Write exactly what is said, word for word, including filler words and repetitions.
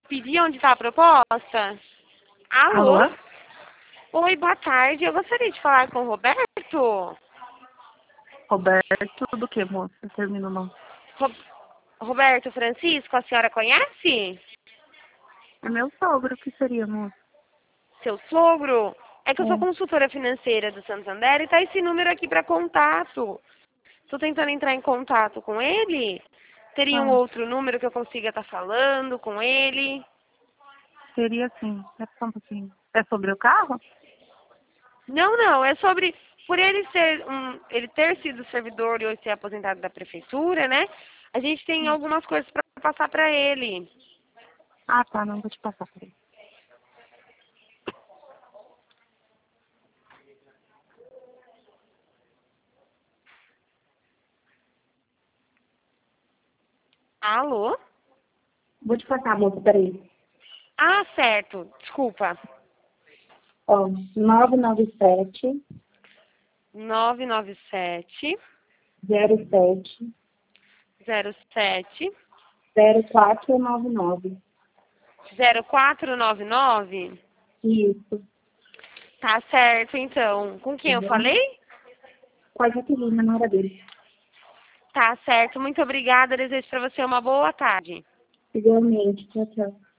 pedir onde está a proposta? Alô? Alô? Oi, boa tarde. Eu gostaria de falar com o Roberto. Roberto do que, moça? Termina o nome. Ro- Roberto Francisco, a senhora conhece? É meu sogro, o que seria, moça? Seu sogro? É que eu sou É. consultora financeira do Santander e tá esse número aqui para contato. Estou tentando entrar em contato com ele. Teria um Ah, outro número que eu consiga estar falando com ele? seria assim. É só um pouquinho. É sobre o carro? Não, não. É sobre por ele ser um, ele ter sido servidor e hoje ser aposentado da prefeitura, né? A gente tem Hum. algumas coisas para passar para ele. Ah, tá. Não vou te passar por aí. Alô? Vou te passar, moça, peraí. Ah, certo. Desculpa. Ó, nove nove sete, nove nove sete zero sete, zero sete zero quatro nove nove. zero quatro nove nove. Isso. Tá certo, então. Com quem Tá eu bom? falei? Com a Jaqueline, na hora dele. Tá certo. Muito obrigada. Desejo para você uma boa tarde. Igualmente. Tchau, tchau.